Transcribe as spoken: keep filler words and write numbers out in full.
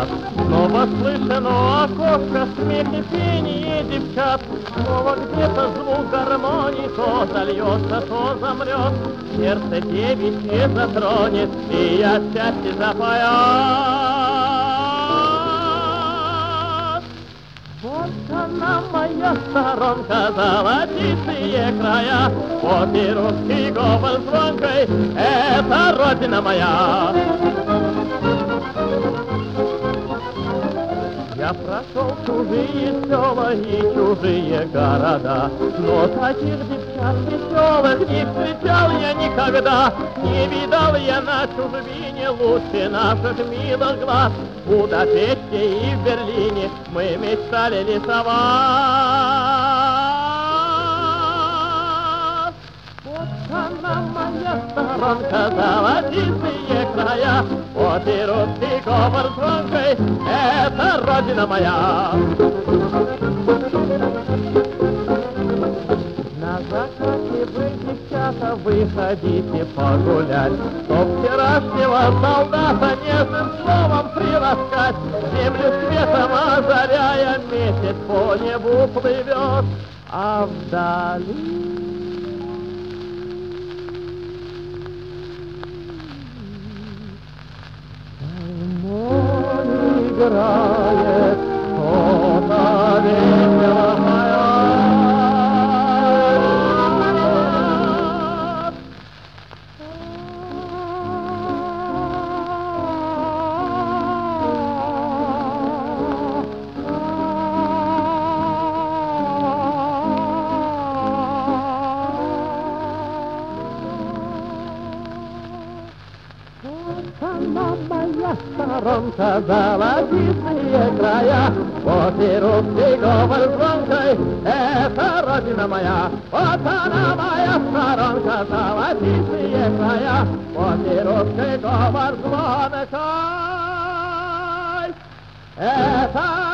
назад. Снова слышно у окошка смех и пение девчат. Снова где-то звук гармонии то зальется, то замрет. Сердце девичье затронет, и я счастье запоет. Вот она моя сторонка, золотистые края, вот и русский говор звонкой, это родина моя. Я прошел чужие села и чужие города, но таких девчат веселых не встречал я никогда. Не видал я на чужбине лучше наших милых глаз. В Будапеште и в Берлине мы мечтали лесовать. Вот она моя сторонка, золотистые края, вот и русский говор звонкой, это родина моя. На закате вы, девчата, выходите погулять, чтоб вчерашнего солдата нежным словом приласкать. Землю светом озаряя, месяц по небу плывет, а вдали играет что-то весело поет. Она моя сторонка, золотистые края, вот и русский говор звонкой, это родина моя. Вот она моя сторонка, золотистые края, вот и русский говор звонкой, это